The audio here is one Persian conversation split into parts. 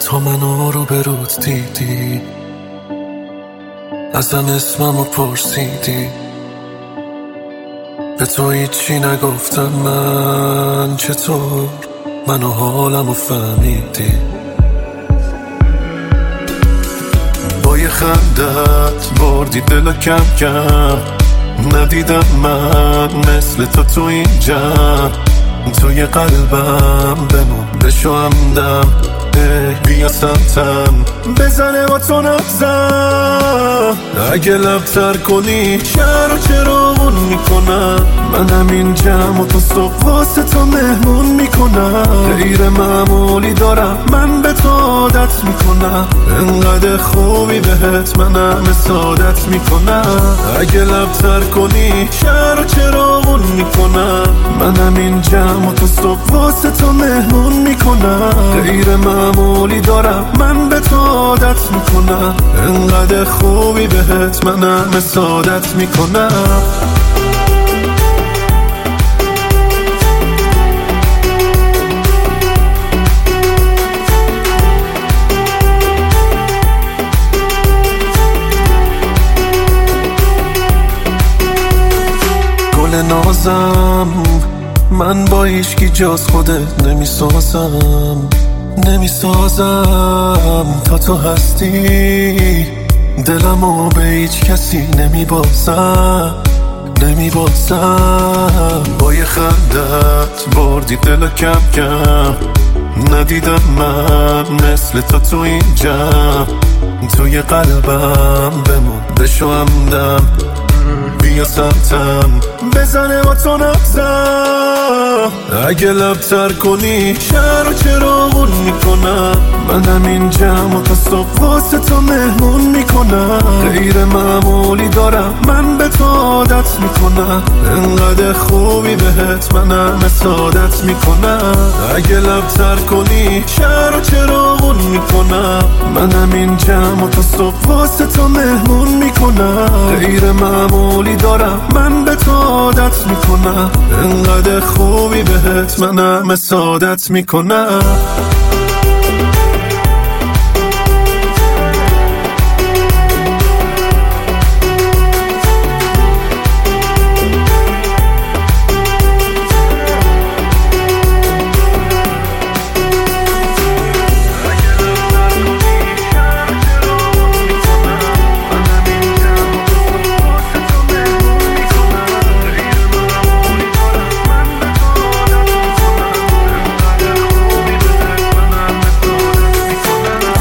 تا منو رو برود دیدی، ازم اسممو پرسیدی، به تو هیچی نگفتم من. چطور منو حالمو فهمیدی؟ با یه خندت بردی دلو کم کم، ندیدم من مثل تو این جمع. توی قلبم بمون بشو همدم، بیا سمتم بزنه با تو نبزم. اگه لبتر کنی شهر و چراغون میکنم، من همین جمع و تو صبح واسه تو مهمون میکنم. غیر معمولی دارم من به تو عادت میکنم، انقدر خوبی بهت من همه سعادت میکنم. اگه لبتر کنی شهر و چراغون میکنم، من همین جمع و تو صبح واسه تو مهمون میکنم. غیر معمولی دارم من به تو عادت میکنم، انقدر خوبی بهت من همه سعادت میکنم. گل نازم من با هیچکی جز خودت نمیسازم تا تو هستی. دلمو به هیچ کسی نمیبازم. با یه خندت بردی دلو کم کم، ندیدم من مثل تو این جمع. توی قلبم بمون بشو همدم، بیا سمتم بزنه با تو نبزم. اگه لبتر کنی شهر و چراغون میکنم، من همین جمع و تا صبح واسه تو مهمون میکنم. غیر معمولی دارم من به تو عادت میکنم، انقدر خوبی بهت من همه سعادت میکنم. اگه لبتر کنی شهر و چراغون میکنم، من همین جمع و تا صبح واسه تو مهمون میکنم. غیر معمولی دارم من به تو عادت میکنم، انقدر خوبی بهت من همه سعادت میکنم.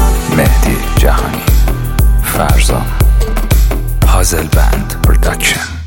فرزان پازل بند پروداکشن.